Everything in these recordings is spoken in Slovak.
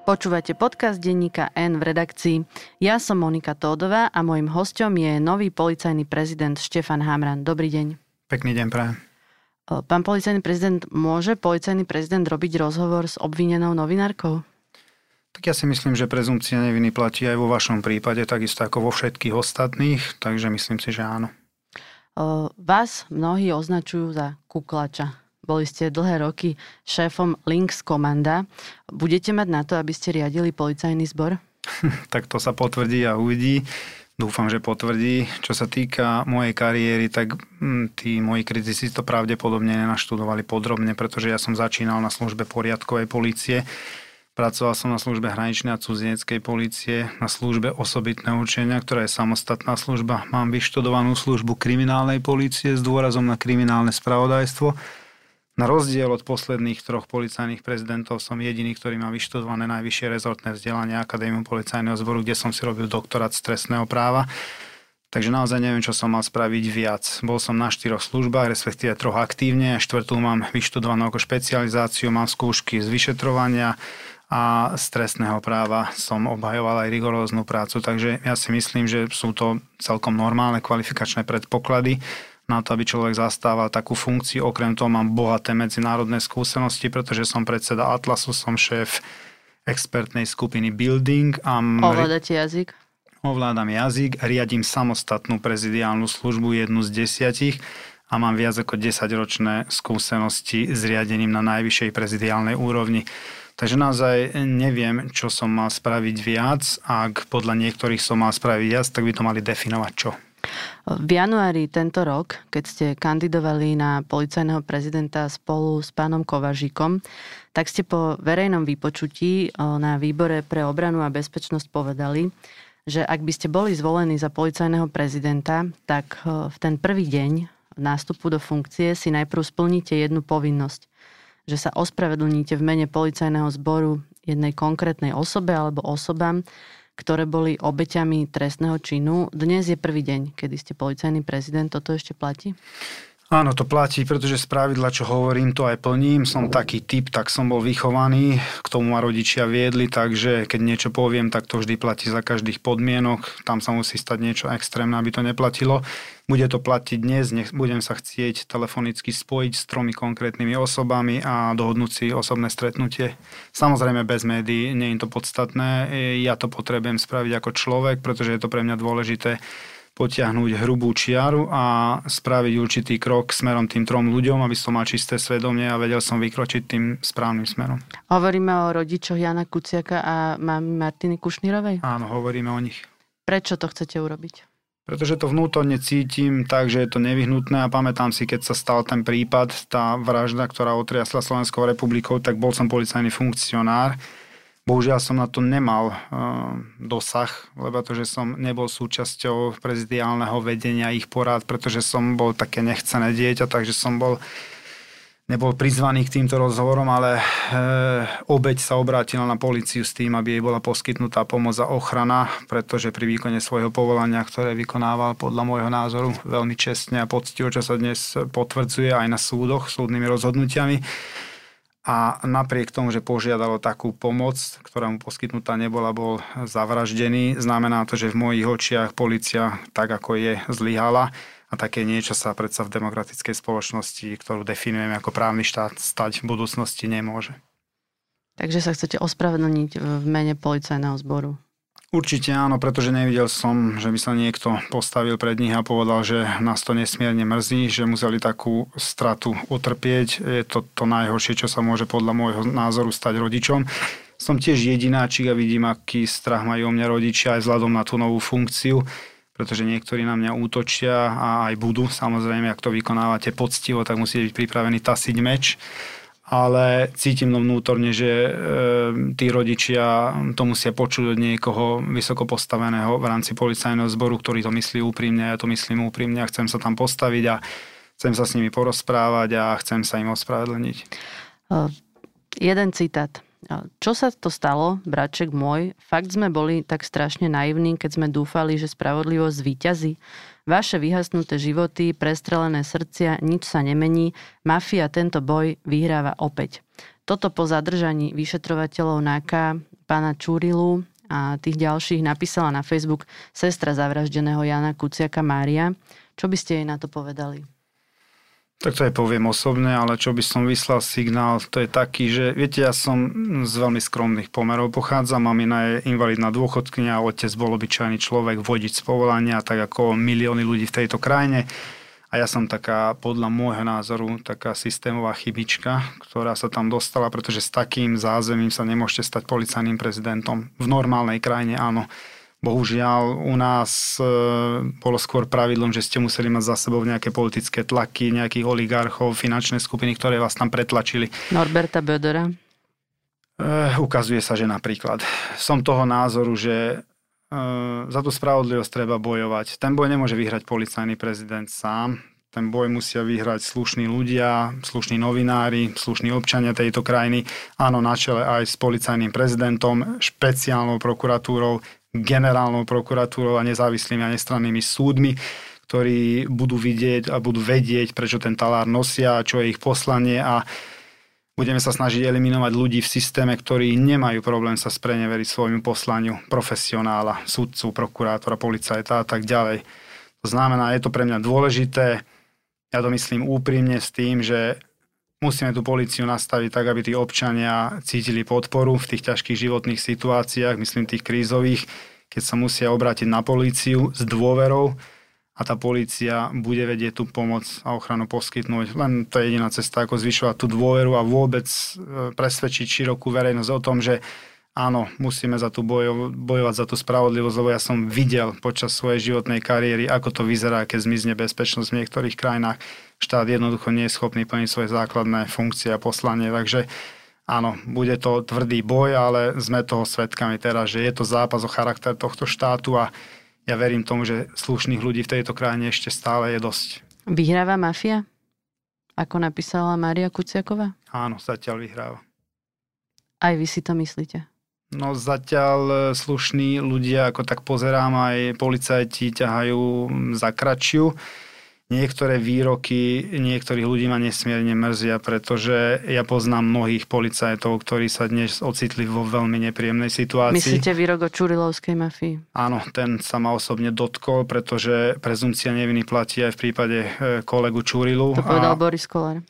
Počúvate podcast denníka N v redakcii. Ja som Monika Tódová a mojím hosťom je nový policajný prezident Štefan Hamran. Dobrý deň. Pekný deň prajem. Pán policajný prezident, môže policajný prezident robiť rozhovor s obvinenou novinárkou? Tak ja si myslím, že prezumpcia neviny platí aj vo vašom prípade, takisto ako vo všetkých ostatných, takže myslím si, že áno. Vás mnohí označujú za kuklača. Boli ste dlhé roky šéfom Lynx komanda. Budete mať na to, aby ste riadili policajný zbor? Tak to sa potvrdí a uvidí. Dúfam, že potvrdí. Čo sa týka mojej kariéry, tak tí moji kritici to pravdepodobne nenaštudovali podrobne, pretože ja som začínal na službe poriadkovej polície. Pracoval som na službe hraničnej a cudzineckej polície, na službe osobitného učenia, ktorá je samostatná služba. Mám vyštudovanú službu kriminálnej polície s dôrazom na kriminálne spravodajstvo. Na rozdiel od posledných troch policajných prezidentov som jediný, ktorý má vyštudované najvyššie rezortné vzdelanie Akadémiu policajného zboru, kde som si robil doktorát z trestného práva. Takže naozaj neviem, čo som mal spraviť viac. Bol som na 4 službách, respektíve 3 aktívne, a 4 mám vyštudovanú ako špecializáciu, mám skúšky z vyšetrovania a z trestného práva som obhajoval aj rigoróznu prácu. Takže ja si myslím, že sú to celkom normálne kvalifikačné predpoklady na to, aby človek zastával takú funkciu. Okrem toho mám bohaté medzinárodné skúsenosti, pretože som predseda Atlasu, som šéf expertnej skupiny Building. Ovládate jazyk? Ovládam jazyk, riadím samostatnú prezidiálnu službu, jednu z 10, a mám viac ako 10-ročné skúsenosti s riadením na najvyššej prezidiálnej úrovni. Takže naozaj neviem, čo som mal spraviť viac. Ak podľa niektorých som mal spraviť viac, tak by to mali definovať čo. V januári tento rok, keď ste kandidovali na policajného prezidenta spolu s pánom Kovaříkom, tak ste po verejnom vypočutí na výbore pre obranu a bezpečnosť povedali, že ak by ste boli zvolení za policajného prezidenta, tak v ten prvý deň nástupu do funkcie si najprv splníte jednu povinnosť, že sa ospravedlníte v mene policajného zboru jednej konkrétnej osobe alebo osobám, ktoré boli obeťami trestného činu. Dnes je prvý deň, kedy ste policajný prezident. Toto ešte platí? Áno, to platí, pretože spravidla, čo hovorím, to aj plním. Som taký typ, tak som bol vychovaný. K tomu ma rodičia viedli, takže keď niečo poviem, tak to vždy platí za každých podmienok. Tam sa musí stať niečo extrémne, aby to neplatilo. Bude to platiť dnes, budem sa chcieť telefonicky spojiť s 3 konkrétnymi osobami a dohodnúť si osobné stretnutie. Samozrejme bez médií, nie je to podstatné. Ja to potrebujem spraviť ako človek, pretože je to pre mňa dôležité potiahnuť hrubú čiaru a spraviť určitý krok smerom tým 3 ľuďom, aby som mal čisté svedomie a vedel som vykročiť tým správnym smerom. Hovoríme o rodičoch Jana Kuciaka a mamy Martiny Kušnírovej? Áno, hovoríme o nich. Prečo to chcete urobiť? Pretože to vnútorne cítim tak, že je to nevyhnutné, a pamätám si, keď sa stal ten prípad, tá vražda, ktorá otriasla Slovenskou republikou, tak bol som policajný funkcionár. Bohužiaľ som na to nemal dosah, lebo to, že som nebol súčasťou prezidiálneho vedenia ich porád, pretože som bol také nechcené dieťa, takže som nebol prizvaný k týmto rozhovorom, ale obeť sa obrátila na políciu s tým, aby jej bola poskytnutá pomoc a ochrana, pretože pri výkone svojho povolania, ktoré vykonával podľa môjho názoru veľmi čestne a poctivo, čo sa dnes potvrdzuje aj na súdoch, súdnymi rozhodnutiami. A napriek tomu, že požiadalo takú pomoc, ktorá mu poskytnutá nebola, bol zavraždený. Znamená to, že v mojich očiach polícia tak, ako je, zlyhala. A také niečo sa predsa v demokratickej spoločnosti, ktorú definujeme ako právny štát, stať v budúcnosti nemôže. Takže sa chcete ospravedlniť v mene policajného zboru? Určite áno, pretože nevidel som, že by sa niekto postavil pred nich a povedal, že nás to nesmierne mrzí, že museli takú stratu utrpieť. Je to to najhoršie, čo sa môže podľa môjho názoru stať rodičom. Som tiež jedináčik a vidím, aký strach majú o mňa rodičia aj vzhľadom na tú novú funkciu, pretože niektorí na mňa útočia a aj budú. Samozrejme, ak to vykonávate poctivo, tak musíte byť pripravený tasiť meč. Ale cítim vnútorne, že tí rodičia to musia počuť od niekoho vysoko postaveného v rámci policajného zboru, ktorý to myslí úprimne, ja to myslím úprimne a chcem sa tam postaviť a chcem sa s nimi porozprávať a chcem sa im ospravedlniť. Jeden citát. Čo sa to stalo, bratček môj? Fakt sme boli tak strašne naivní, keď sme dúfali, že spravodlivosť zvíťazí. Vaše vyhasnuté životy, prestrelené srdcia, nič sa nemení. Mafia tento boj vyhráva opäť. Toto po zadržaní vyšetrovateľov NAKA pána Čurilu a tých ďalších napísala na Facebook sestra zavraždeného Jana Kuciaka Mária. Čo by ste jej na to povedali? Tak to aj poviem osobne, ale čo by som vyslal signál, to je taký, že viete, ja som z veľmi skromných pomerov pochádzam, mamina je invalidná dôchodkyňa, otec bol obyčajný človek, vodič z povolania, tak ako milióny ľudí v tejto krajine. A ja som taká, podľa môjho názoru, taká systémová chybička, ktorá sa tam dostala, pretože s takým zázemím sa nemôžete stať policajným prezidentom. V normálnej krajine áno. Bohužiaľ, u nás bolo skôr pravidlom, že ste museli mať za sebou nejaké politické tlaky, nejakých oligarchov, finančné skupiny, ktoré vás tam pretlačili. Norberta Bödera? Ukazuje sa, že napríklad. Som toho názoru, že za tú spravodlivosť treba bojovať. Ten boj nemôže vyhrať policajný prezident sám. Ten boj musia vyhrať slušní ľudia, slušní novinári, slušní občania tejto krajiny. Áno, na čele aj s policajným prezidentom, špeciálnou prokuratúrou, generálnou prokuratúrou a nezávislými a nestrannými súdmi, ktorí budú vidieť a budú vedieť, prečo ten talár nosia, čo je ich poslanie a budeme sa snažiť eliminovať ľudí v systéme, ktorí nemajú problém sa spreneveriť svojmu poslaniu profesionála, sudcu, prokurátora, policajta a tak ďalej. To znamená, je to pre mňa dôležité. Ja to myslím úprimne s tým, že musíme tú políciu nastaviť tak, aby tí občania cítili podporu v tých ťažkých životných situáciách, myslím tých krízových, keď sa musia obrátiť na políciu s dôverou a tá polícia bude vedieť tú pomoc a ochranu poskytnúť. Len to je jediná cesta, ako zvyšovať tú dôveru a vôbec presvedčiť širokú verejnosť o tom, že áno, musíme za tú bojovať za tú spravodlivosť, lebo ja som videl počas svojej životnej kariéry, ako to vyzerá, keď zmizne bezpečnosť v niektorých krajinách. Štát jednoducho nie je schopný plniť svoje základné funkcie a poslanie, takže áno, bude to tvrdý boj, ale sme toho svedkami teraz, že je to zápas o charakter tohto štátu a ja verím tomu, že slušných ľudí v tejto krajine ešte stále je dosť. Vyhráva mafia? Ako napísala Mária Kuciaková? Áno, zatiaľ vyhráva. Aj vy si to myslíte? No zatiaľ slušní ľudia, ako tak pozerám, aj policajti ťahajú za kračiu. Niektoré výroky niektorých ľudí ma nesmierne mrzia, pretože ja poznám mnohých policajtov, ktorí sa dnes ocitli vo veľmi nepríjemnej situácii. Myslíte výrok o čurilovskej mafii? Áno, ten sa ma osobne dotkol, pretože prezumpcia neviny platí aj v prípade kolegu Čurilu. To povedal Boris Kollár.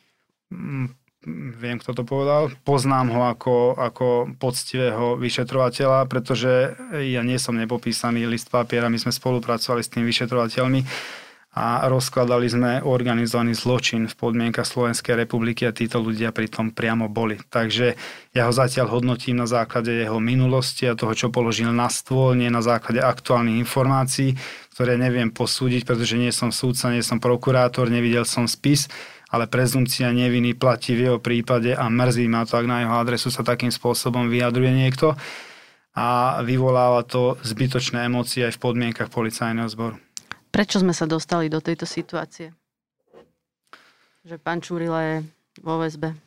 Viem, kto to povedal. Poznám ho ako poctivého vyšetrovateľa, pretože ja nie som nepopísaný list papiera. My sme spolupracovali s tými vyšetrovateľmi a rozkladali sme organizovaný zločin v podmienkach Slovenskej republiky a títo ľudia pritom priamo boli. Takže ja ho zatiaľ hodnotím na základe jeho minulosti a toho, čo položil na stôl, nie na základe aktuálnych informácií, ktoré neviem posúdiť, pretože nie som súdca, nie som prokurátor, nevidel som spis, ale prezumpcia neviny platí v jeho prípade a mrzí ma to, ak na jeho adresu sa takým spôsobom vyjadruje niekto a vyvoláva to zbytočné emócie aj v podmienkach policajného zboru. Prečo sme sa dostali do tejto situácie? Že pán Čurila je vo väzbe?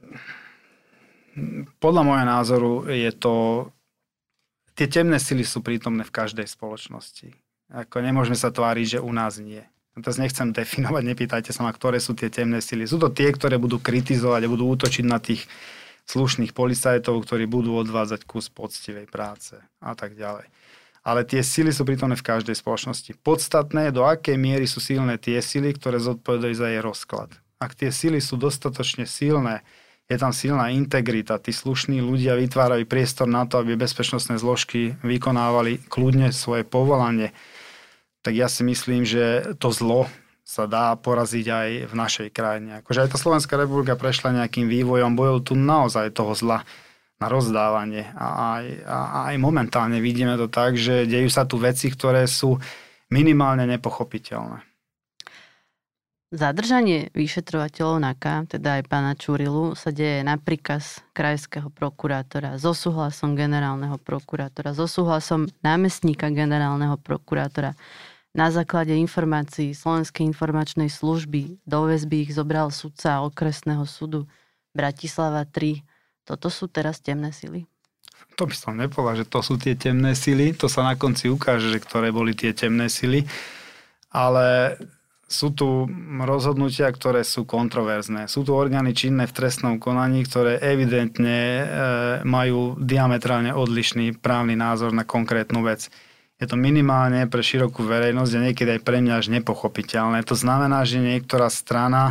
Podľa môjho názoru je to... Tie temné sily sú prítomné v každej spoločnosti. Ako nemôžeme sa tváriť, že u nás nie. Teraz nechcem definovať, nepýtajte sa ma, ktoré sú tie temné sily. Sú to tie, ktoré budú kritizovať a budú útočiť na tých slušných policajtov, ktorí budú odvádzať kus poctivej práce a tak ďalej. Ale tie sily sú prítomné v každej spoločnosti. Podstatné je, do akej miery sú silné tie sily, ktoré zodpovedajú za jej rozklad. Ak tie sily sú dostatočne silné, je tam silná integrita, tí slušní ľudia vytvárajú priestor na to, aby bezpečnostné zložky vykonávali kľudne svoje povolanie, tak ja si myslím, že to zlo sa dá poraziť aj v našej krajine. Akože aj tá Slovenská republika prešla nejakým vývojom, bojov tu naozaj toho zla na rozdávanie. A aj momentálne vidíme to tak, že dejú sa tu veci, ktoré sú minimálne nepochopiteľné. Zadržanie vyšetrovateľov NAKA, teda aj pána Čurilu, sa deje na príkaz krajského prokurátora, so súhlasom generálneho prokurátora, so súhlasom námestníka generálneho prokurátora. Na základe informácií Slovenskej informačnej služby do väzby ich zobral sudca okresného súdu Bratislava 3. Toto sú teraz temné sily? To by som nepovedal, že to sú tie temné sily. To sa na konci ukáže, že ktoré boli tie temné sily. Ale sú tu rozhodnutia, ktoré sú kontroverzné. Sú tu orgány činné v trestnom konaní, ktoré evidentne majú diametrálne odlišný právny názor na konkrétnu vec. Je to minimálne pre širokú verejnosť a niekedy aj pre mňa až nepochopiteľné. To znamená, že niektorá strana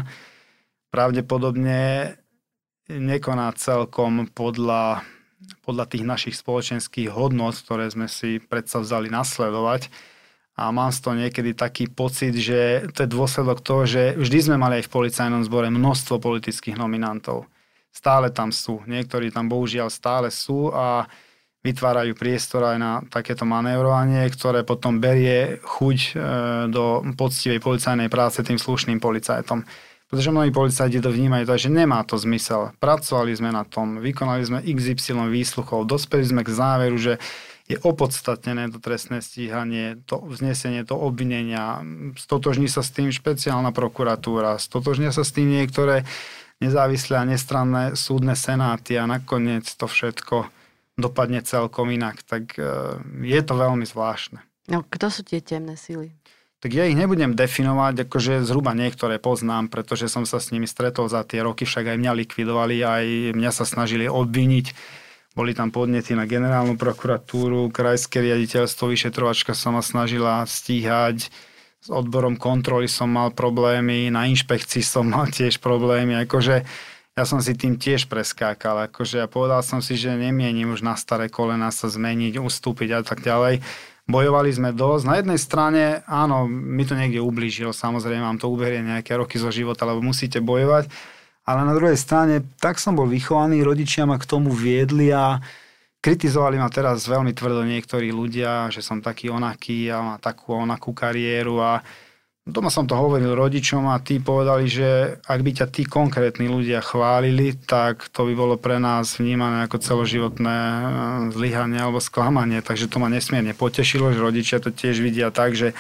pravdepodobne nekoná celkom podľa tých našich spoločenských hodnôt, ktoré sme si predsavzali nasledovať. A mám z toho niekedy taký pocit, že to je dôsledok toho, že vždy sme mali aj v policajnom zbore množstvo politických nominantov. Stále tam sú. Niektorí tam bohužiaľ stále sú a vytvárajú priestor aj na takéto manévrovanie, ktoré potom berie chuť do poctivej policajnej práce tým slušným policajtom. Pretože mnohí policajti to vnímajú tak, že nemá to zmysel. Pracovali sme na tom, vykonali sme XY výsluchov, dospeli sme k záveru, že je opodstatnené to trestné stíhanie, to vznesenie, to obvinenia. Stotožní sa s tým špeciálna prokuratúra, stotožnia sa s tým niektoré nezávislé a nestranné súdne senáty a nakoniec to všetko dopadne celkom inak. Tak je to veľmi zvláštne. No, kto sú tie temné sily? Tak ja ich nebudem definovať, akože zhruba niektoré poznám, pretože som sa s nimi stretol za tie roky, však aj mňa likvidovali, aj mňa sa snažili obviniť. Boli tam podnety na generálnu prokuratúru, krajské riaditeľstvo, vyšetrovačka sa ma snažila stíhať, s odborom kontroly som mal problémy, na inšpekcii som mal tiež problémy, akože ja som si tým tiež preskákal, akože ja povedal som si, že nemienim už na staré kolena sa zmeniť, ustúpiť a tak ďalej. Bojovali sme dosť. Na jednej strane, áno, mi to niekde ublížilo, samozrejme vám to uberie nejaké roky zo života, lebo musíte bojovať. Ale na druhej strane, tak som bol vychovaný, rodičia ma k tomu viedli a kritizovali ma teraz veľmi tvrdo niektorí ľudia, že som taký onaký a mám takú onakú kariéru a doma som to hovoril rodičom a tí povedali, že ak by ťa tí konkrétni ľudia chválili, tak to by bolo pre nás vnímané ako celoživotné zlyhanie alebo sklamanie. Takže to ma nesmierne potešilo, že rodičia to tiež vidia tak, že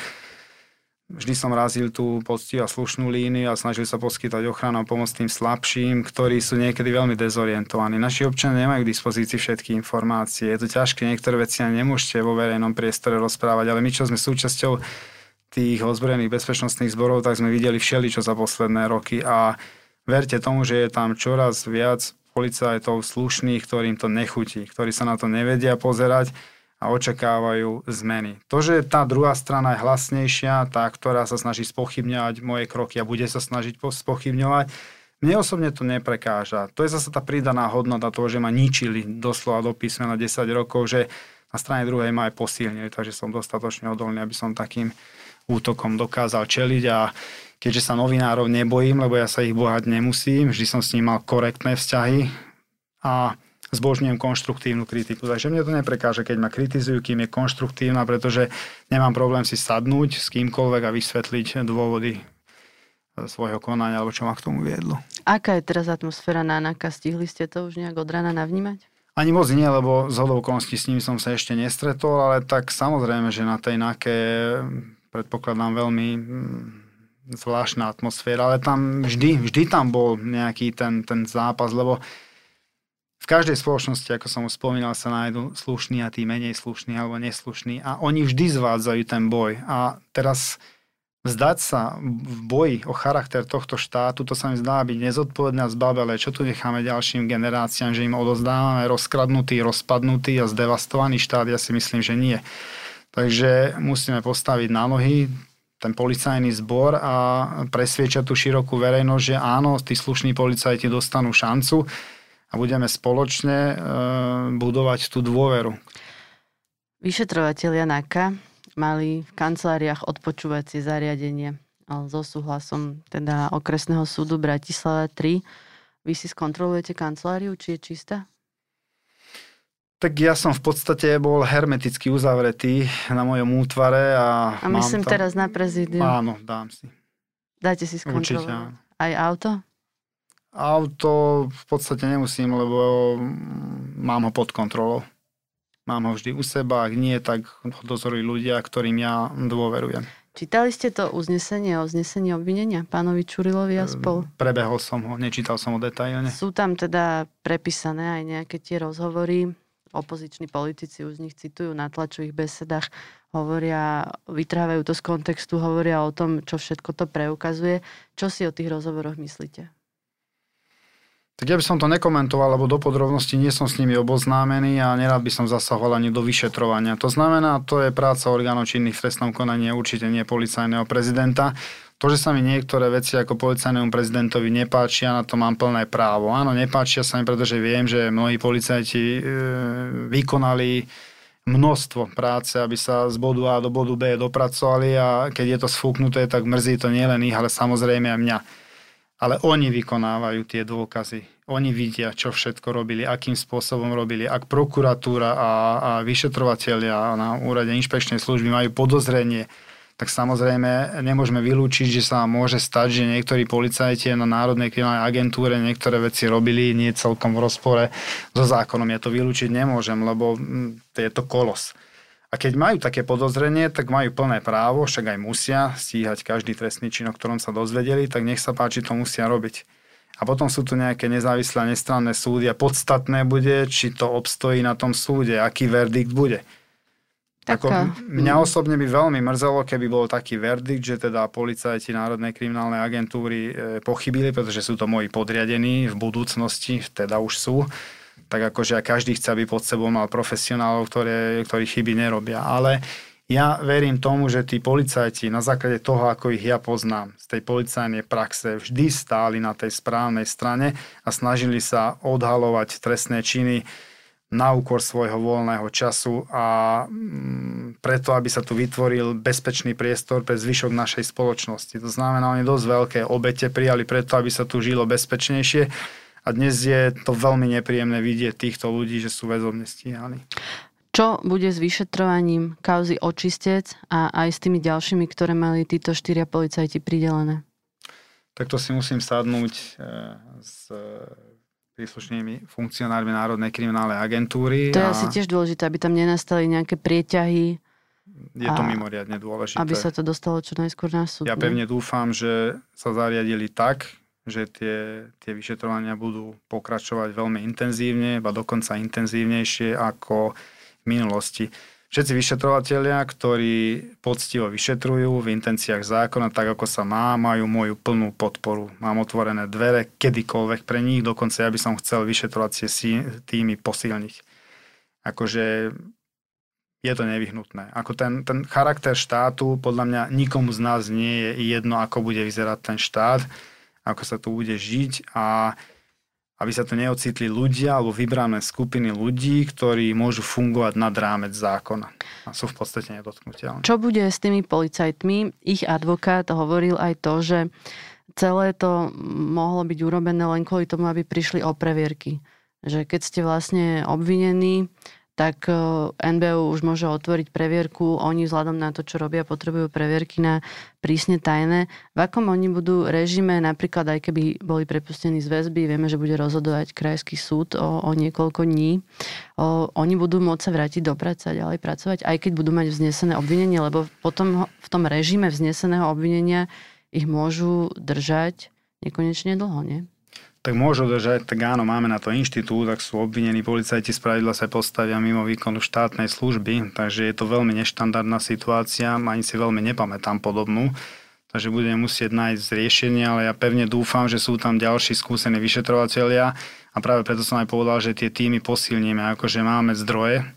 vždy som razil tú poctivú a slušnú líniu a snažil sa poskytovať ochranu a pomoc tým slabším, ktorí sú niekedy veľmi dezorientovaní. Naši občania nemajú k dispozícii všetky informácie. Je to ťažké, niektoré veci ani nemôžete vo verejnom priestore rozprávať, ale my, čo sme súčasťou tých ozbrojených bezpečnostných zborov, tak sme videli všeličo za posledné roky a verte tomu, že je tam čoraz viac policajtov slušných, ktorým to nechutí, ktorí sa na to nevedia pozerať a očakávajú zmeny. To, že tá druhá strana je hlasnejšia, tá, ktorá sa snaží spochybňovať moje kroky a bude sa snažiť spochybňovať, mne osobne to neprekáža. To je zase tá pridaná hodnota toho, že ma ničili doslova do písmena 10 rokov, že na strane druhej ma aj posilnili, takže som dostatočne odolný, aby som takým útokom dokázal čeliť a keďže sa novinárov nebojím, lebo ja sa ich bojať nemusím, vždy som s ním mal korektné vzťahy a zbožňujem konštruktívnu kritiku. Takže mne to neprekáže, keď ma kritizujú, kým je konštruktívna, pretože nemám problém si sadnúť s kýmkoľvek a vysvetliť dôvody svojho konania, alebo čo ma k tomu viedlo. Aká je teraz atmosféra na NAKA? Stihli ste to už nejak od rána navnímať? Ani moc nie, lebo z hodou okolností s nimi som sa ešte nestretol, ale tak samozrejme, že na tej NAKE predpokladám veľmi zvláštna atmosféra, ale tam vždy tam bol nejaký ten zápas, lebo v každej spoločnosti, ako som už spomínal, sa nájdú slušní a tí menej slušní alebo neslušní a oni vždy zvádzajú ten boj. A teraz vzdať sa v boji o charakter tohto štátu, to sa mi zdá byť nezodpovedné a zbabelé. Čo tu necháme ďalším generáciám, že im odozdávame rozkradnutý, rozpadnutý a zdevastovaný štát? Ja si myslím, že nie. Takže musíme postaviť na nohy ten policajný zbor a presviedčať tú širokú verejnosť, že áno, tí slušní policajti dostanú šancu a budeme spoločne budovať tú dôveru. Vyšetrovatelia NAKA mali v kanceláriách odpočúvacie zariadenie so súhlasom teda okresného súdu Bratislava 3. Vy si skontrolujete kanceláriu, či je čistá? Tak ja som v podstate bol hermeticky uzavretý na mojom útvare. A myslím teraz na prezídiu. Áno, dám si. Dáte si skontrolovať? Určite. Aj auto? Auto v podstate nemusím, lebo mám ho pod kontrolou. Mám ho vždy u seba, ak nie, tak ho dozorujú ľudia, ktorým ja dôverujem. Čítali ste to uznesenie o znesení obvinenia pánovi Čurilovi a spol? Prebehol som ho, nečítal som ho detailne. Sú tam teda prepísané aj nejaké tie rozhovory opoziční politici už z nich citujú na tlačových besedách, hovoria, vytrávajú to z kontextu, hovoria o tom, čo všetko to preukazuje. Čo si o tých rozhovoroch myslíte? Tak ja by som to nekomentoval, lebo do podrobností nie som s nimi oboznámený a nerád by som zasahoval ani do vyšetrovania. To znamená, to je práca orgánov činných v trestnom konaní, určite nie policajného prezidenta. To, že sa mi niektoré veci ako policajnému prezidentovi nepáčia, na to mám plné právo. Áno, nepáčia sa mi, pretože viem, že mnohí policajti vykonali množstvo práce, aby sa z bodu A do bodu B dopracovali a keď je to sfúknuté, tak mrzí to nielen ich, ale samozrejme aj mňa. Ale oni vykonávajú tie dôkazy. Oni vidia, čo všetko robili, akým spôsobom robili. Ak prokuratúra a vyšetrovatelia na úrade inšpekčnej služby majú podozrenie, tak samozrejme nemôžeme vylúčiť, že sa môže stať, že niektorí policajti na Národnej kriminálnej agentúre niektoré veci robili nie celkom v rozpore so zákonom. Ja to vylúčiť nemôžem, lebo je to kolos. A keď majú také podozrenie, tak majú plné právo, však aj musia stíhať každý trestný čin, o ktorom sa dozvedeli, tak nech sa páči, to musia robiť. A potom sú tu nejaké nezávislé a nestranné súdy a podstatné bude, či to obstojí na tom súde, aký verdikt bude. Mňa osobne by veľmi mrzelo, keby bol taký verdikt, že teda policajti Národnej kriminálnej agentúry pochybili, pretože sú to moji podriadení v budúcnosti, teda už sú. Tak akože každý chce, aby pod sebou mal profesionálov, ktorí chyby nerobia. Ale ja verím tomu, že tí policajti na základe toho, ako ich ja poznám, z tej policajnej praxe vždy stáli na tej správnej strane a snažili sa odhalovať trestné činy na úkor svojho voľného času a preto, aby sa tu vytvoril bezpečný priestor pre zvyšok našej spoločnosti. To znamená, oni dosť veľké obete prijali preto, aby sa tu žilo bezpečnejšie. A dnes je to veľmi nepríjemné vidieť týchto ľudí, že sú väzobne stíhaní. Čo bude s vyšetrovaním kauzy Očistec a aj s tými ďalšími, ktoré mali títo 4 policajti pridelené? Tak to si musím sadnúť s príslušnými funkcionármi Národnej kriminálnej agentúry. To je asi tiež dôležité, aby tam nenastali nejaké prieťahy. Je to mimoriadne dôležité. Aby sa to dostalo čo najskôr na súd. Ja pevne dúfam, že sa zariadili tak, že tie vyšetrovania budú pokračovať veľmi intenzívne, a dokonca intenzívnejšie ako v minulosti. Všetci vyšetrovatelia, ktorí poctivo vyšetrujú v intenciách zákona, tak ako sa má, majú moju plnú podporu. Mám otvorené dvere kedykoľvek pre nich, dokonca ja by som chcel vyšetrovacie týmy posilniť. Akože je to nevyhnutné. Ako ten charakter štátu, podľa mňa nikomu z nás nie je jedno, ako bude vyzerať ten štát, ako sa tu bude žiť a aby sa tu neocitli ľudia alebo vybrané skupiny ľudí, ktorí môžu fungovať nad rámec zákona a sú v podstate nedotknuteľní. Čo bude s tými policajtmi? Ich advokát hovoril aj to, že celé to mohlo byť urobené len kvôli tomu, aby prišli o previerky. Že keď ste vlastne obvinení, tak NBÚ už môže otvoriť previerku. Oni vzhľadom na to, čo robia, potrebujú previerky na prísne tajné. V akom oni budú režime, napríklad aj keby boli prepustení z väzby, vieme, že bude rozhodovať krajský súd o niekoľko dní. Oni budú môcť sa vrátiť do práce a ďalej pracovať, aj keď budú mať vznesené obvinenie, lebo potom v tom režime vzneseného obvinenia ich môžu držať nekonečne dlho, nie? Tak môžu držať, tak áno, máme na to inštitút, ak sú obvinení policajti, spravidla sa postavia mimo výkonu štátnej služby, takže je to veľmi neštandardná situácia, ani si veľmi nepamätám podobnú, takže budeme musieť nájsť riešenie, ale ja pevne dúfam, že sú tam ďalší skúsení vyšetrovatelia a práve preto som aj povedal, že tie týmy posilníme, akože máme zdroje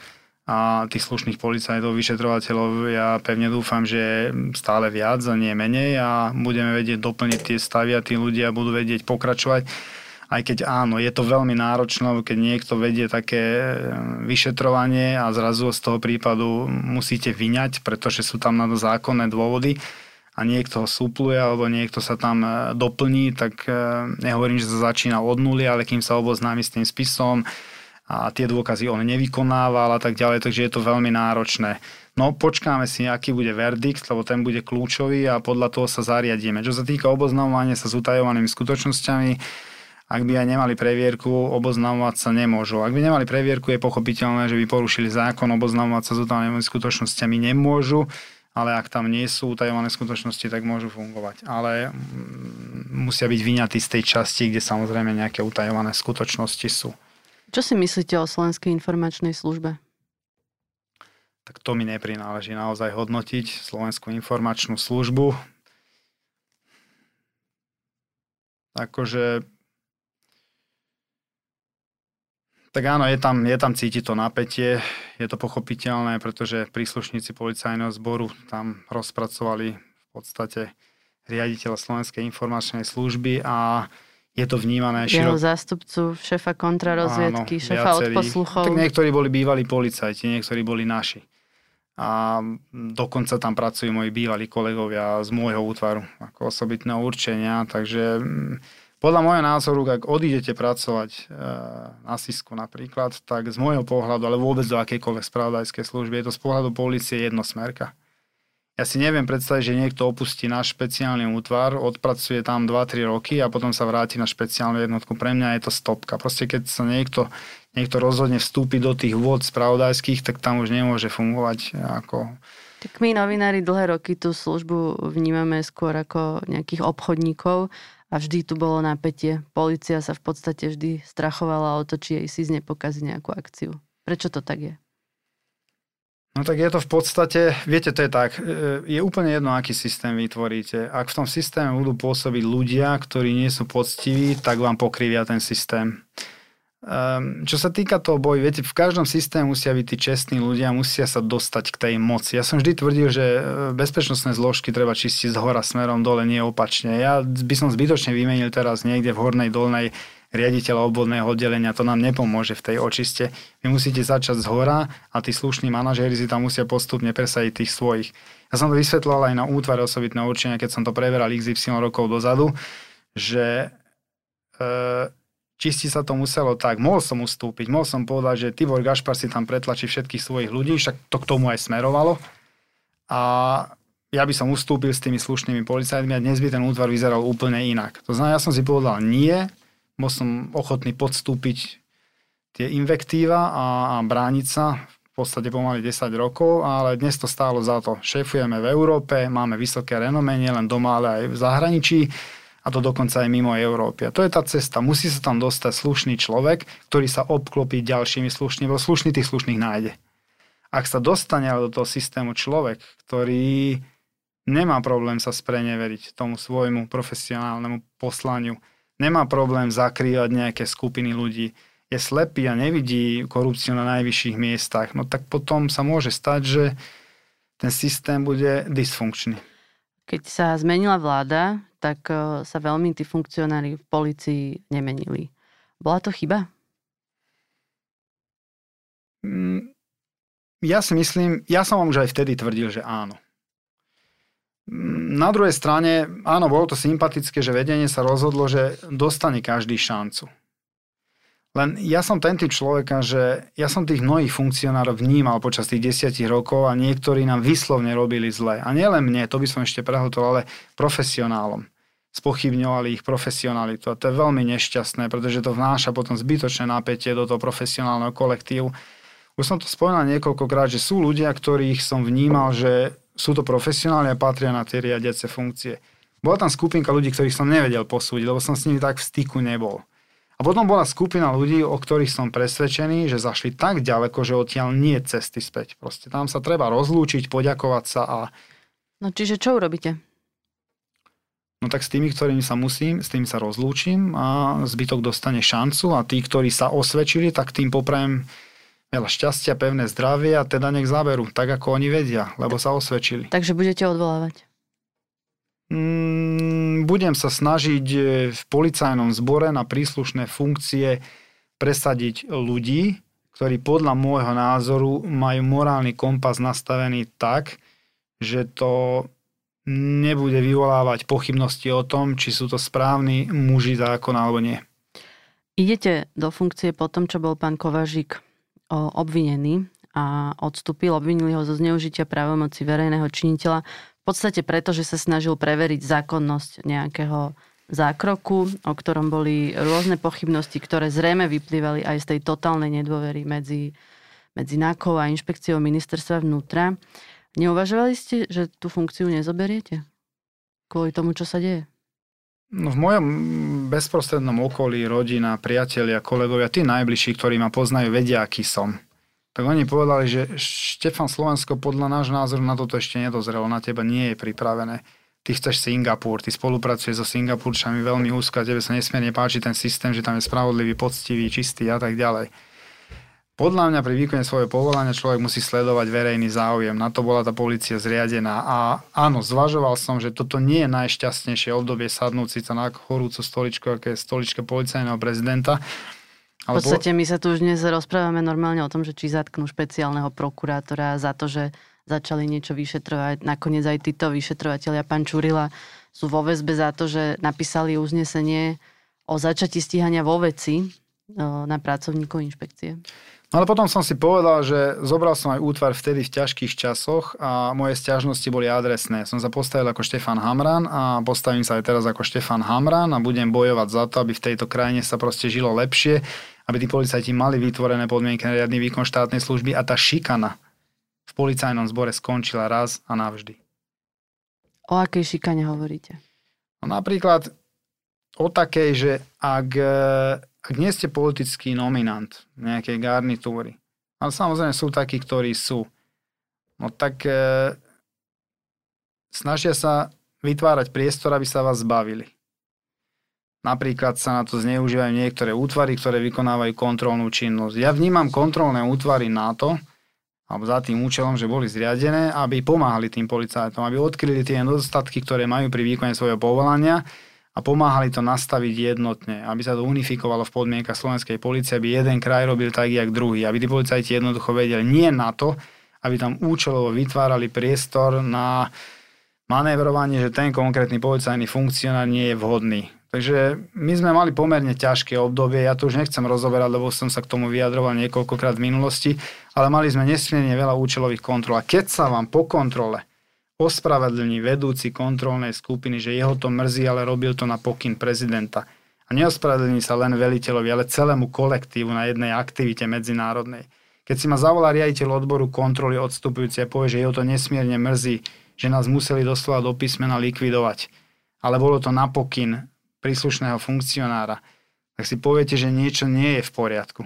a tých slušných policajtov, vyšetrovateľov, ja pevne dúfam, že stále viac a nie menej a budeme vedieť doplniť tie stavy a tí ľudia budú vedieť pokračovať. Aj keď áno, je to veľmi náročné, keď niekto vedie také vyšetrovanie a zrazu z toho prípadu musíte vyňať, pretože sú tam na to zákonné dôvody a niekto ho súpluje alebo niekto sa tam doplní, tak nehovorím, že sa začína od nuly, ale kým sa oboznámi s tým spisom a tie dôkazy on nevykonával a tak ďalej, takže je to veľmi náročné. No počkáme si, aký bude verdikt, lebo ten bude kľúčový a podľa toho sa zariadíme. Čo sa týka oboznamovania sa s utajovanými skutočnosťami, ak by aj nemali previerku, oboznamovať sa nemôžu. Ak by nemali previerku, je pochopiteľné, že by porušili zákon, oboznamovať sa s utajovanými skutočnosťami nemôžu, ale ak tam nie sú utajované skutočnosti, tak môžu fungovať. Ale musia byť vyňatí z tej časti, kde samozrejme nejaké utajované skutočnosti sú. Čo si myslíte o Slovenskej informačnej službe? Tak to mi neprináleží naozaj hodnotiť Slovenskú informačnú službu. Akože tak áno, je tam cítiť to napätie, je to pochopiteľné, pretože príslušníci policajného zboru tam rozpracovali v podstate riaditeľa Slovenskej informačnej služby a je to vnímané jeho zástupcu, šéfa kontrarozviedky, šéfa odposluchov. Tak niektorí boli bývalí policajti, niektorí boli naši. A dokonca tam pracujú moji bývalí kolegovia z môjho útvaru ako osobitného určenia, takže podľa môjho názoru, ak odídete pracovať na SIS-ku napríklad, tak z môjho pohľadu, ale vôbec do akejkoľvek spravodajskej služby, je to z pohľadu polície jednosmerka. Ja si neviem predstaviť, že niekto opustí náš špeciálny útvar, odpracuje tam 2-3 roky a potom sa vráti na špeciálnu jednotku. Pre mňa je to stopka. Proste keď sa niekto rozhodne vstúpiť do tých vôd spravodajských, tak tam už nemôže fungovať ako... Tak my novinári dlhé roky tú službu vnímame skôr ako nejakých obchodníkov a vždy tu bolo napätie. Polícia sa v podstate vždy strachovala o to, či jej SIS nepokazí nejakú akciu. Prečo to tak je? No tak je to v podstate, viete, to je tak, je úplne jedno, aký systém vytvoríte. Ak v tom systéme budú pôsobiť ľudia, ktorí nie sú poctiví, tak vám pokrivia ten systém. Čo sa týka toho boju, viete, v každom systéme musia byť tí čestní ľudia, musia sa dostať k tej moci. Ja som vždy tvrdil, že bezpečnostné zložky treba čistiť z hora smerom dole, nie opačne. Ja by som zbytočne vymenil teraz niekde v hornej dolnej riaditeľa obvodného oddelenia, to nám nepomôže v tej očiste. Vy musíte začať z hora a tí slušní manažéri si tam musia postupne presadiť tých svojich. Ja som to vysvetľoval aj na útvare osobitného určenia, keď som to preberal XY rokov dozadu, že čistiť sa to muselo tak. Mohol som ustúpiť, mohol som povedať, že Tibor Gašpar si tam pretlačí všetkých svojich ľudí, však to k tomu aj smerovalo. A ja by som ustúpil s tými slušnými policajtmi a dnes by ten útvar vyzeral úplne inak. To znamená, ja som si povedal nie, bol som ochotný podstúpiť tie invektíva a brániť sa v podstate pomaly 10 rokov, ale dnes to stálo za to. Šéfujeme v Európe, máme vysoké renomé, nielen doma, ale aj v zahraničí. A to dokonca aj mimo Európy. A to je tá cesta. Musí sa tam dostať slušný človek, ktorý sa obklopí ďalšími slušnými, lebo slušný tých slušných nájde. Ak sa dostane do toho systému človek, ktorý nemá problém sa spreneveriť tomu svojmu profesionálnemu poslaniu, nemá problém zakrývať nejaké skupiny ľudí, je slepý a nevidí korupciu na najvyšších miestach, no tak potom sa môže stať, že ten systém bude dysfunkčný. Keď sa zmenila vláda, tak sa veľmi tí funkcionári v polícii nemenili. Bola to chyba? Ja si myslím, ja som vám už aj vtedy tvrdil, že áno. Na druhej strane, áno, bolo to sympatické, že vedenie sa rozhodlo, že dostane každý šancu. Len ja som ten typ človeka, že ja som tých mnohých funkcionárov vnímal počas tých 10 rokov a niektorí nám vyslovne robili zle. A nielen mne, to by som ešte prehotoval, ale profesionálom. Spochybňovali ich profesionalitu. A to je veľmi nešťastné, pretože to vnáša potom zbytočné napätie do toho profesionálneho kolektívu. Už som to spomínal niekoľkokrát, že sú ľudia, ktorých som vnímal, že sú to profesionáli a patria na tie riadiace funkcie. Bola tam skupinka ľudí, ktorých som nevedel posúdiť, lebo som s nimi tak v styku nebol. A potom bola skupina ľudí, o ktorých som presvedčený, že zašli tak ďaleko, že odtiaľ nie je cesty späť. Proste tam sa treba rozlúčiť, poďakovať sa a... No čiže čo urobíte? No tak s tými, ktorými sa musím, s tými sa rozlúčim a zbytok dostane šancu a tí, ktorí sa osvedčili, tak tým poprajem veľa šťastia, pevné zdravie a teda nech zaberú, tak ako oni vedia, lebo sa osvedčili. Takže budete odvolávať? Budem sa snažiť v policajnom zbore na príslušné funkcie presadiť ľudí, ktorí podľa môjho názoru majú morálny kompas nastavený tak, že to nebude vyvolávať pochybnosti o tom, či sú to správni muži zákona alebo nie. Idete do funkcie po tom, čo bol pán Kovařík obvinený a odstúpil. Obvinili ho zo zneužitia právomoci verejného činiteľa v podstate preto, že sa snažil preveriť zákonnosť nejakého zákroku, o ktorom boli rôzne pochybnosti, ktoré zrejme vyplývali aj z tej totálnej nedôvery medzi NAKou a inšpekciou ministerstva vnútra. Neuvažovali ste, že tú funkciu nezoberiete? Kvôli tomu, čo sa deje? No, v mojom bezprostrednom okolí, rodina, priatelia, kolegovia, tí najbližší, ktorí ma poznajú, vedia, aký som. Tak oni povedali, že Štefan, Slovensko podľa nášho názoru na toto ešte nedozrelo, na teba nie je pripravené. Ty chceš Singapur, ty spolupracuješ so Singapurčami veľmi úzko a tebe sa nesmierne páči ten systém, že tam je spravodlivý, poctivý, čistý a tak ďalej. Podľa mňa pri výkone svojho povolania človek musí sledovať verejný záujem. Na to bola tá polícia zriadená. A áno, zvažoval som, že toto nie je najšťastnejšie obdobie sadnúť si na horúcu stoličku, ako je stolička policajného prezidenta. V podstate my sa tu už dnes rozprávame normálne o tom, že či zatknú špeciálneho prokurátora za to, že začali niečo vyšetrovať. Nakoniec aj títo vyšetrovatelia, pán Čurila, sú vo väzbe za to, že napísali uznesenie o začatí stíhania vo veci na pracovníkov inšpekcie. No ale potom som si povedal, že zobral som aj útvar vtedy v ťažkých časoch a moje sťažnosti boli adresné. Som sa postavil ako Štefan Hamran a postavím sa aj teraz ako Štefan Hamran a budem bojovať za to, aby v tejto krajine sa proste žilo lepšie, aby tí policajti mali vytvorené podmienky na riadny výkon štátnej služby a tá šikana v policajnom zbore skončila raz a navždy. O akej šikane hovoríte? No napríklad o takej, že ak nie ste politický nominant nejakej garnitúry, ale samozrejme sú takí, ktorí sú, no tak snažia sa vytvárať priestor, aby sa vás zbavili. Napríklad sa na to zneužívajú niektoré útvary, ktoré vykonávajú kontrolnú činnosť. Ja vnímam kontrolné útvary na to, alebo za tým účelom, že boli zriadené, aby pomáhali tým policajtom, aby odkryli tie nedostatky, ktoré majú pri výkone svojho povolania, a pomáhali to nastaviť jednotne, aby sa to unifikovalo v podmienkach slovenskej polície, aby jeden kraj robil tak, jak druhý, aby tí policajti jednoducho vedeli nie na to, aby tam účelovo vytvárali priestor na manévrovanie, že ten konkrétny policajný funkcionár nie je vhodný. Takže my sme mali pomerne ťažké obdobie, ja to už nechcem rozoberať, lebo som sa k tomu vyjadroval niekoľkokrát v minulosti, ale mali sme nesmierne veľa účelových kontrol. A keď sa vám po kontrole ospravedlní vedúci kontrolnej skupiny, že jeho to mrzí, ale robil to na pokyn prezidenta. A neospravedlní sa len veliteľovi, ale celému kolektívu na jednej aktivite medzinárodnej. Keď si ma zavolá riaditeľ odboru kontroly odstupujúci a povie, že jeho to nesmierne mrzí, že nás museli doslova do písmena likvidovať, ale bolo to na pokyn príslušného funkcionára, tak si poviete, že niečo nie je v poriadku.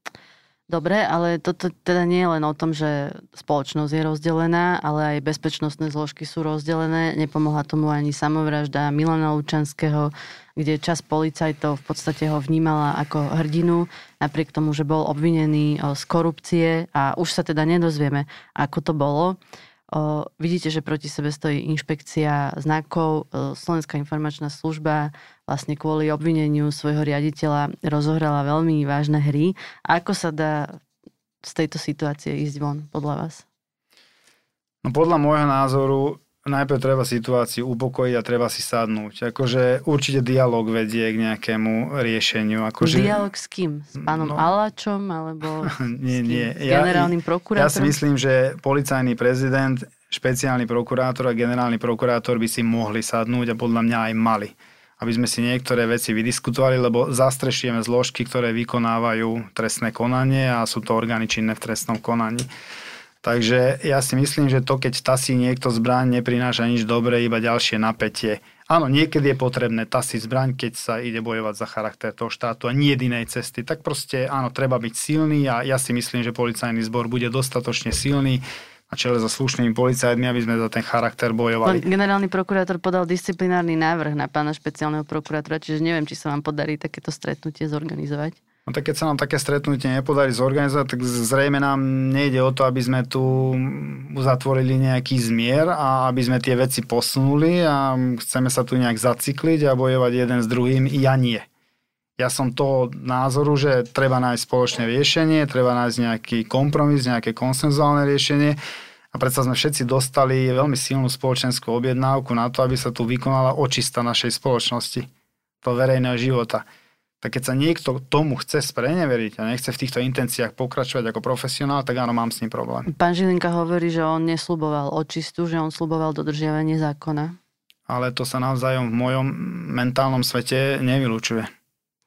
Dobre, ale toto teda nie je len o tom, že spoločnosť je rozdelená, ale aj bezpečnostné zložky sú rozdelené. Nepomohla tomu ani samovražda Milana Lučanského, kde časť policajtov v podstate ho vnímala ako hrdinu, napriek tomu, že bol obvinený z korupcie a už sa teda nedozvieme, ako to bolo. Vidíte, že proti sebe stojí inšpekcia znakov. Slovenská informačná služba vlastne kvôli obvineniu svojho riaditeľa rozohrala veľmi vážne hry. Ako sa dá z tejto situácie ísť von, podľa vás? No podľa môjho názoru najprv treba situáciu upokojiť a treba si sadnúť. Akože určite dialog vedie k nejakému riešeniu. Dialog s kým? S pánom Aláčom? Alebo nie. Generálnym prokurátorom? Ja si myslím, že policajný prezident, špeciálny prokurátor a generálny prokurátor by si mohli sadnúť a podľa mňa aj mali. Aby sme si niektoré veci vydiskutovali, lebo zastrešujeme zložky, ktoré vykonávajú trestné konanie a sú to orgány činné v trestnom konaní. Takže ja si myslím, že to, keď tasí niekto zbraň, neprináša nič dobré, iba ďalšie napätie. Áno, niekedy je potrebné tasiť zbraň, keď sa ide bojovať za charakter toho štátu a nie jedinej cesty. Tak proste áno, treba byť silný a ja si myslím, že policajný zbor bude dostatočne silný na čele so slušnými policajtmi, aby sme za ten charakter bojovali. Generálny prokurátor podal disciplinárny návrh na pána špeciálneho prokurátora, čiže neviem, či sa vám podarí takéto stretnutie zorganizovať. No tak keď sa nám také stretnutie nepodarí zorganizovať, tak zrejme nám nejde o to, aby sme tu uzatvorili nejaký zmier a aby sme tie veci posunuli a chceme sa tu nejak zacykliť a bojovať jeden s druhým. Ja nie. Ja som toho názoru, že treba nájsť spoločné riešenie, treba nájsť nejaký kompromis, nejaké konsenzuálne riešenie a predsa sme všetci dostali veľmi silnú spoločenskú objednávku na to, aby sa tu vykonala očista našej spoločnosti, toho verejného života. Tak keď sa niekto tomu chce spreneveriť a nechce v týchto intenciách pokračovať ako profesionál, tak áno, mám s ním problém. Pán Žilinka hovorí, že on nesľuboval očistu, že on sľuboval dodržiavanie zákona. Ale to sa navzájom v mojom mentálnom svete nevylučuje.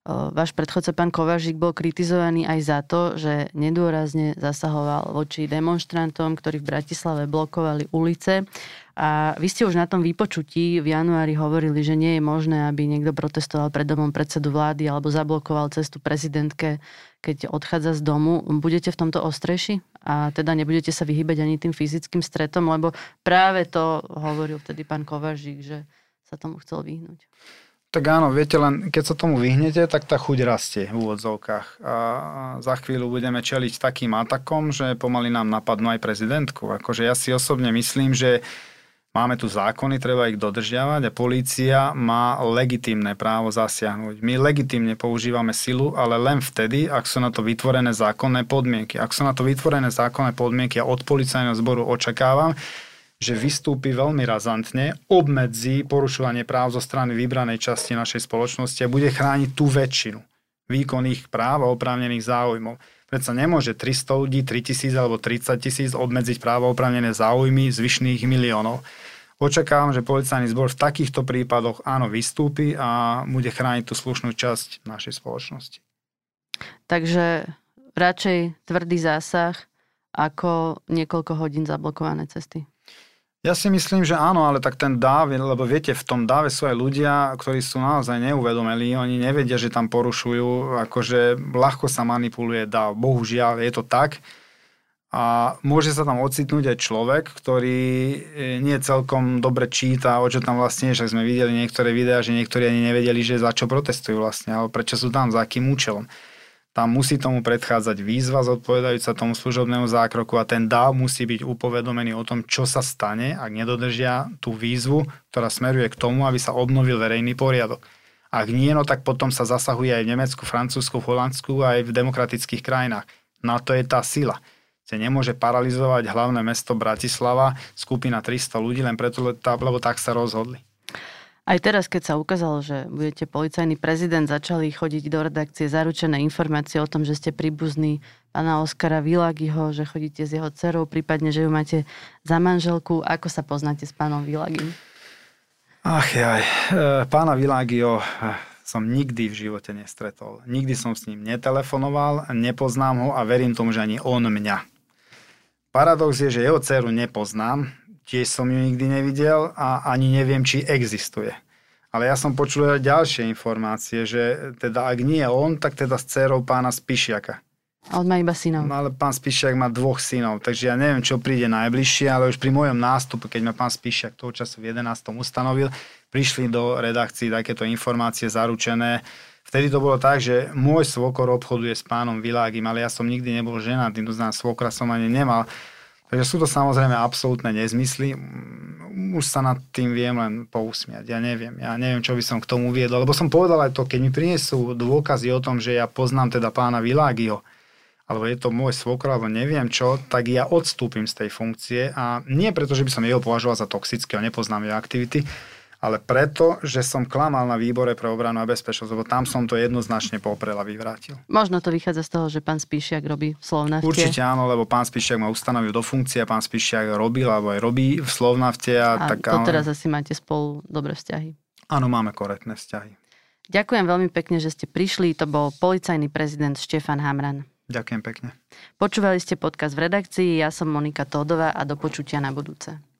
Váš predchodca, pán Kovařík, bol kritizovaný aj za to, že nedôrazne zasahoval voči demonštrantom, ktorí v Bratislave blokovali ulice. A vy ste už na tom vypočutí v januári hovorili, že nie je možné, aby niekto protestoval pred domom predsedu vlády alebo zablokoval cestu prezidentke, keď odchádza z domu. Budete v tomto ostrejší? A teda nebudete sa vyhýbať ani tým fyzickým stretom, lebo práve to hovoril vtedy pán Kovařík, že sa tomu chcel vyhnúť. Tak áno, viete, len keď sa tomu vyhnete, tak tá chuť rastie v úvodzovkách. A za chvíľu budeme čeliť takým atakom, že pomaly nám napadnú aj prezidentku. Akože ja si osobne myslím, že máme tu zákony, treba ich dodržiavať a polícia má legitímne právo zasiahnuť. My legitímne používame silu, ale len vtedy, ak sú na to vytvorené zákonné podmienky. Ak sú na to vytvorené zákonné podmienky, ja od policajného zboru očakávam, že vystúpi veľmi razantne, obmedzí porušovanie práv zo strany vybranej časti našej spoločnosti a bude chrániť tú väčšinu výkon ich práv a oprávnených záujmov. Predsa nemôže 300 ľudí, 3000 alebo 30 000 obmedziť právo oprávnené záujmy zvyšných miliónov. Očakávam, že policajný zbor v takýchto prípadoch áno vystúpi a bude chrániť tú slušnú časť našej spoločnosti. Takže radšej tvrdý zásah ako niekoľko hodín zablokované cesty. Ja si myslím, že áno, ale tak ten dáv, lebo viete, v tom dáve sú aj ľudia, ktorí sú naozaj neuvedomeli, oni nevedia, že tam porušujú, akože ľahko sa manipuluje dáv. Bohužiaľ, je to tak. A môže sa tam ocitnúť aj človek, ktorý nie celkom dobre číta, o čo tam vlastne je, že sme videli niektoré videá, že niektorí ani nevedeli, že za čo protestujú vlastne, alebo prečo sú tam, za akým účelom. Tam musí tomu predchádzať výzva zodpovedajúca tomu služobnému zákroku a ten dáv musí byť upovedomený o tom, čo sa stane, ak nedodržia tú výzvu, ktorá smeruje k tomu, aby sa obnovil verejný poriadok. Ak nie, no tak potom sa zasahuje aj v Nemecku, Francúzsku, Holandsku a aj v demokratických krajinách. Na to je tá sila. Se nemôže paralizovať hlavné mesto Bratislava, skupina 300 ľudí, len preto, lebo tak sa rozhodli. Aj teraz, keď sa ukázalo, že budete policajný prezident, začali chodiť do redakcie zaručené informácie o tom, že ste príbuzní pána Oskara Világiho, že chodíte s jeho dcerou, prípadne, že ju máte za manželku. Ako sa poznáte s pánom Világim? Ach jaj, pána Világiho som nikdy v živote nestretol. Nikdy som s ním netelefonoval, nepoznám ho a verím tomu, že ani on mňa. Paradox je, že jeho dceru nepoznám, tiež som ju nikdy nevidel a ani neviem, či existuje. Ale ja som počul aj ďalšie informácie, že teda ak nie on, tak teda s dcerou pána Spišiaka. A on má iba synov. No ale pán Spišiak má 2 synov, takže ja neviem, čo príde najbližšie, ale už pri mojom nástupe, keď ma pán Spišiak toho času v 11. ustanovil, prišli do redakcií takéto informácie zaručené. Vtedy to bolo tak, že môj svokor obchoduje s pánom Világim, ale ja som nikdy nebol ženatý, to znamená svokra som ani nemal. Takže sú to samozrejme absolútne nezmysly. Už sa nad tým viem len pousmiať. Ja neviem, čo by som k tomu uviedol. Lebo som povedal aj to, keď mi prinesú dôkazy o tom, že ja poznám teda pána Világiho, alebo je to môj svokor, alebo neviem čo, tak ja odstúpim z tej funkcie. A nie preto, že by som jeho považoval za toxické a nepoznám jeho aktivity, ale preto, že som klamal na výbore pre obranu a bezpečnosť, lebo tam som to jednoznačne poprel a vyvrátil. Možno to vychádza z toho, že pán Spišiak robí v Slovnafte. Určite áno, lebo pán Spišiak ma ustanovil do funkcie a pán Spišiak robil alebo aj robí v Slovnafte. A to teraz asi máte spolu dobré vzťahy. Áno, máme korektné vzťahy. Ďakujem veľmi pekne, že ste prišli. To bol policajný prezident Štefan Hamran. Ďakujem pekne. Počúvali ste podcast v redakcii, ja som Monika Tódová a do počutia na budúce.